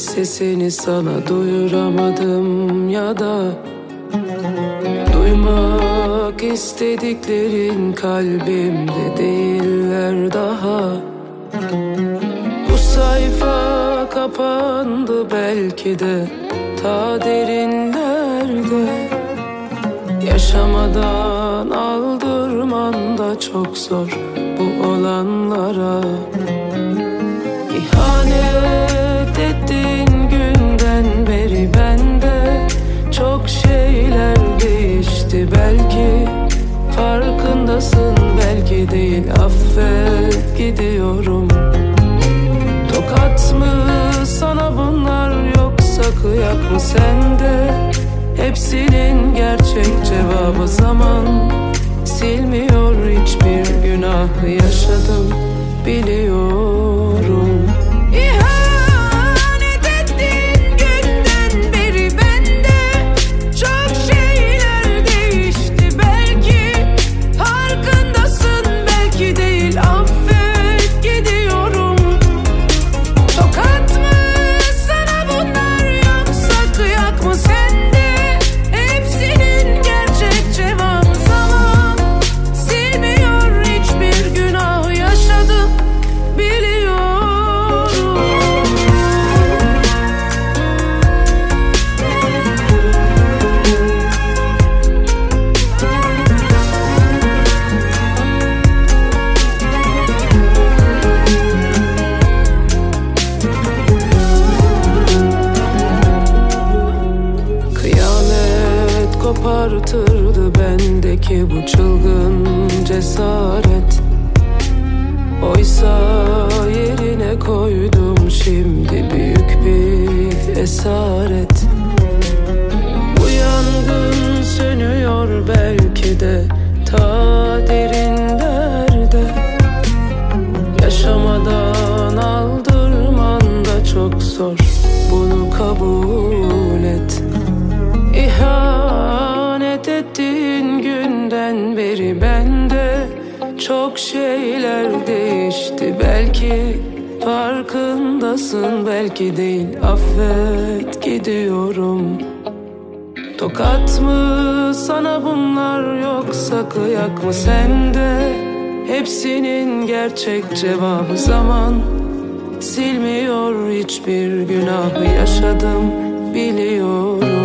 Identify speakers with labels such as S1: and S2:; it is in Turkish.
S1: sesini sana duyuramadım ya da duymak istediklerin kalbimde değiller daha. Bu sayfa kapandı belki de ta derinlerde. Yaşamadan aldırman da çok zor bu olanlara. İhanet ettiğin günden beri bende çok şeyler değişti belki. Farkındasın belki değil, affet gidiyorum. Tokat mı sana bunlar yoksa kıyak mı sende? Hepsinin gerçek cevabı zaman. Silmiyor hiçbir günah yaşadım biliyorum. İhanet ettiğin günden beri bende çok şeyler değişti belki. Farkındasın belki değil, affet gidiyorum. Tokat mı sana bunlar yoksa kıyak mı sende? Hepsinin gerçek cevabı zaman. Silmiyor hiçbir günah yaşadım biliyorum. Kıyamet kopartırdı bendeki bu çılgın cesaret. Oysa yerine koydum şimdi büyük bir esaret. Bu yangın sönüyor belki de ta derinlerde. Yaşamadan aldırman da çok zor, bunu kabul et. İhanet ettiğin günden beri bende çok şeyler değişti belki. Farkındasın belki değil, affet gidiyorum. Tokat mı sana bunlar yoksa kıyak mı sende? Hepsinin gerçek cevabı zaman. Silmiyor hiçbir günahı yaşadım biliyorum.